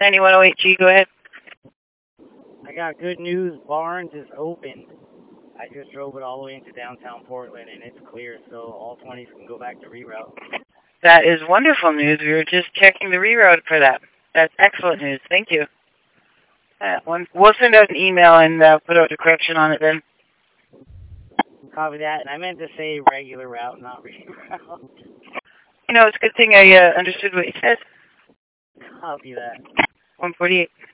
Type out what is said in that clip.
9108G, go ahead. I got good news. Barnes is opened. I just drove it all the way into downtown Portland, and it's clear, so all 20s can go back to reroute. That is wonderful news. We were just checking the reroute for that. That's excellent news. Thank you. We'll send out an email and put out a correction on it then. Copy that. And I meant to say regular route, not reroute. You know, it's a good thing I understood what you said. Copy that. 148.